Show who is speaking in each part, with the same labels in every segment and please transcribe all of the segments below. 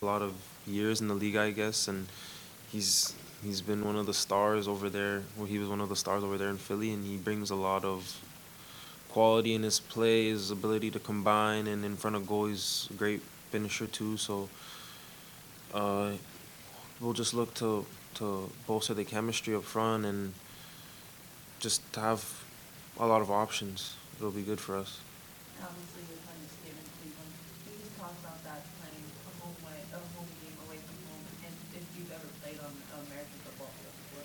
Speaker 1: a lot of years in the league, I guess, and he's he's been one of the stars over there. Well, he was one of the stars over there in Philly, and he brings a lot of quality in his play, his ability to combine, and in front of goal, he's a great finisher too. So uh, we'll just look to bolster the chemistry up front and just to have a lot of options. It'll be good for us.
Speaker 2: Obviously, you're playing this game in Cleveland. Can you just talk about that, playing a home game away from home, and if you've ever played on American football field before?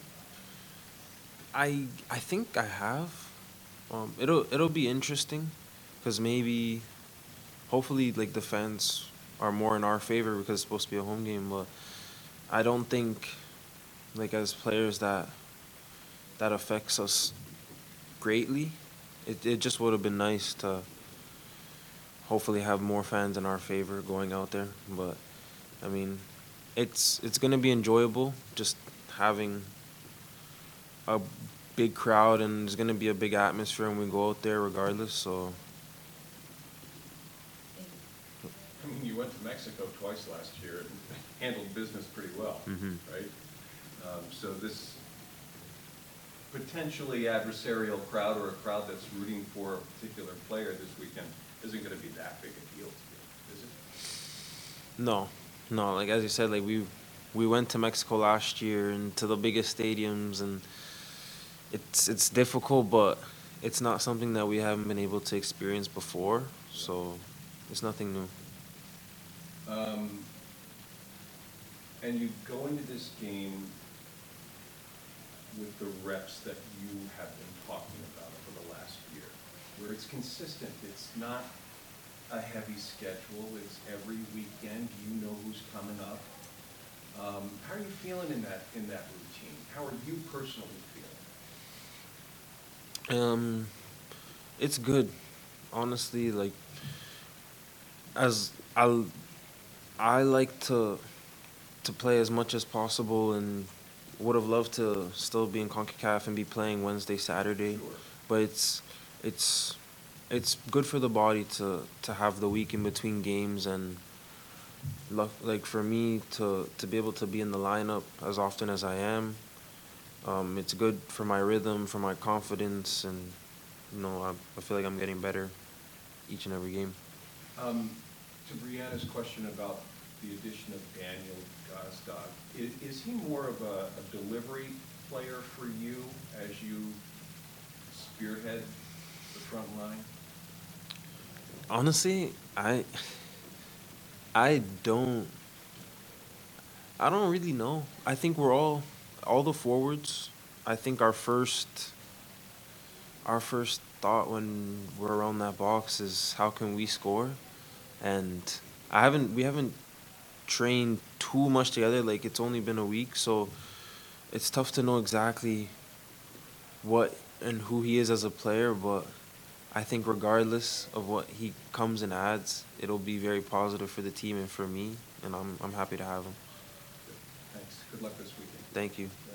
Speaker 1: I think I have. It'll be interesting, because maybe hopefully like the fans are more in our favor because it's supposed to be a home game. But I don't think like as players that affects us greatly. It just would have been nice to hopefully have more fans in our favor going out there. But I mean, it's gonna be enjoyable just having a big crowd, and there's gonna be a big atmosphere when we go out there regardless. So
Speaker 2: Thank you.
Speaker 3: I mean, you went to Mexico twice last year and handled business pretty well, right? So this potentially adversarial crowd, or a crowd that's rooting for a particular player this weekend, isn't going to be that big a deal to you, is it?
Speaker 1: no, no, like as you said, like we went to Mexico last year and to the biggest stadiums, and it's difficult, but it's not something that we haven't been able to experience before. So it's nothing new.
Speaker 3: Um, and you go into this game with the reps that you have been talking about over the last year, where it's consistent. It's not a heavy schedule. It's every weekend. You know who's coming up. How are you feeling in that routine? How are you personally feeling?
Speaker 1: Um, it's good, honestly. Like as I like to play as much as possible, and would have loved to still be in CONCACAF and be playing Wednesday, Saturday,
Speaker 3: Sure.
Speaker 1: but it's it's good for the body to have the week in between games, and like for me to be able to be in the lineup as often as I am. It's good for my rhythm, for my confidence, and I feel like I'm getting better each and every game.
Speaker 3: Um, to Brianna's question about the addition of Daniel Gazdag, is he more of a delivery player for you as you spearhead the front line?
Speaker 1: Honestly, I don't I don't really know. I think we're all the forwards. I think our first thought when we're around that box is how can we score? And we haven't trained too much together. Like it's only been a week, so it's tough to know exactly what and who he is as a player. But I think regardless of what he comes and adds, it'll be very positive for the team and for me, and I'm happy to have him.
Speaker 3: Thanks. Good luck this weekend.
Speaker 1: Thank you.